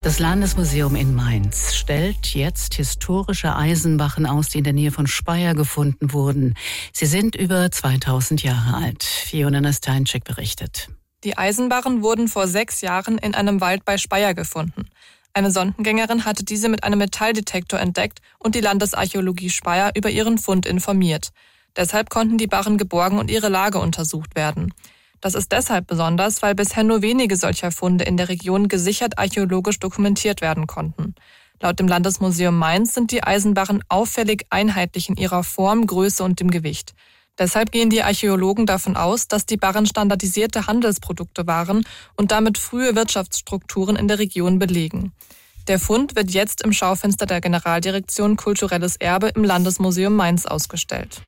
Das Landesmuseum in Mainz stellt jetzt historische Eisenbarren aus, die in der Nähe von Speyer gefunden wurden. Sie sind über 2000 Jahre alt. Fiona Nasteinczyk berichtet. Die Eisenbarren wurden vor 6 Jahren in einem Wald bei Speyer gefunden. Eine Sondengängerin hatte diese mit einem Metalldetektor entdeckt und die Landesarchäologie Speyer über ihren Fund informiert. Deshalb konnten die Barren geborgen und ihre Lage untersucht werden. Das ist deshalb besonders, weil bisher nur wenige solcher Funde in der Region gesichert archäologisch dokumentiert werden konnten. Laut dem Landesmuseum Mainz sind die Eisenbarren auffällig einheitlich in ihrer Form, Größe und dem Gewicht. Deshalb gehen die Archäologen davon aus, dass die Barren standardisierte Handelsprodukte waren und damit frühe Wirtschaftsstrukturen in der Region belegen. Der Fund wird jetzt im Schaufenster der Generaldirektion Kulturelles Erbe im Landesmuseum Mainz ausgestellt.